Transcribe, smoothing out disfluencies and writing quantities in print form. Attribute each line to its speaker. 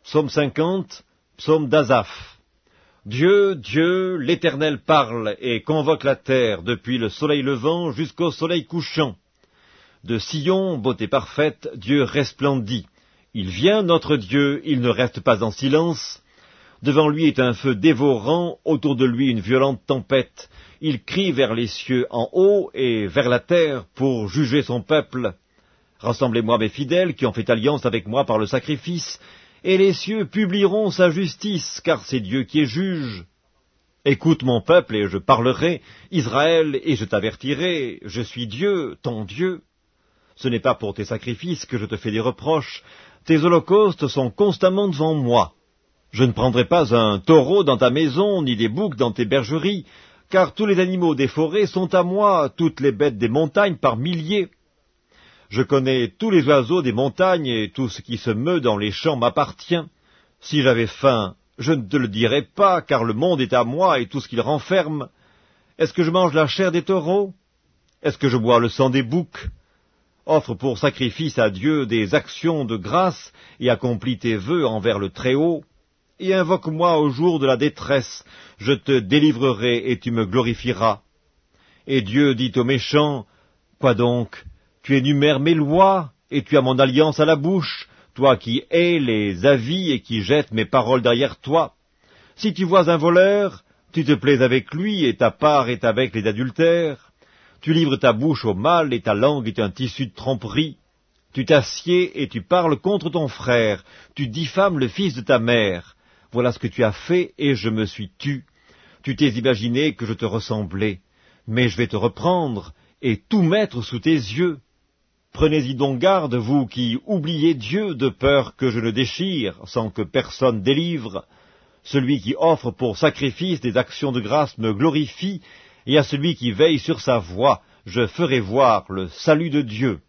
Speaker 1: Psaume 50, psaume d'Asaph. Dieu, Dieu, l'Éternel parle et convoque la terre depuis le soleil levant jusqu'au soleil couchant. De Sion, beauté parfaite, Dieu resplendit. Il vient, notre Dieu, il ne reste pas en silence. Devant lui est un feu dévorant, autour de lui une violente tempête. Il crie vers les cieux en haut et vers la terre pour juger son peuple. Rassemblez-moi mes fidèles qui ont fait alliance avec moi par le sacrifice, et les cieux publieront sa justice, car c'est Dieu qui est juge. Écoute mon peuple, et je parlerai, Israël, et je t'avertirai, je suis Dieu, ton Dieu. Ce n'est pas pour tes sacrifices que je te fais des reproches, tes holocaustes sont constamment devant moi. Je ne prendrai pas un taureau dans ta maison, ni des boucs dans tes bergeries, car tous les animaux des forêts sont à moi, toutes les bêtes des montagnes par milliers. Je connais tous les oiseaux des montagnes, et tout ce qui se meut dans les champs m'appartient. Si j'avais faim, je ne te le dirais pas, car le monde est à moi et tout ce qu'il renferme. Est-ce que je mange la chair des taureaux? Est-ce que je bois le sang des boucs? Offre pour sacrifice à Dieu des actions de grâce, et accomplis tes vœux envers le Très-Haut. Et invoque-moi au jour de la détresse, je te délivrerai et tu me glorifieras. Et Dieu dit aux méchants, quoi donc? Tu énumères mes lois, et tu as mon alliance à la bouche, toi qui hais les avis et qui jettes mes paroles derrière toi. Si tu vois un voleur, tu te plais avec lui, et ta part est avec les adultères. Tu livres ta bouche au mal, et ta langue est un tissu de tromperie. Tu t'assieds et tu parles contre ton frère, tu diffames le fils de ta mère. Voilà ce que tu as fait, et je me suis tu. Tu t'es imaginé que je te ressemblais, mais je vais te reprendre, et tout mettre sous tes yeux. Prenez-y donc garde, vous qui oubliez Dieu, de peur que je ne déchire, sans que personne délivre. Celui qui offre pour sacrifice des actions de grâce me glorifie, et à celui qui veille sur sa voie, je ferai voir le salut de Dieu.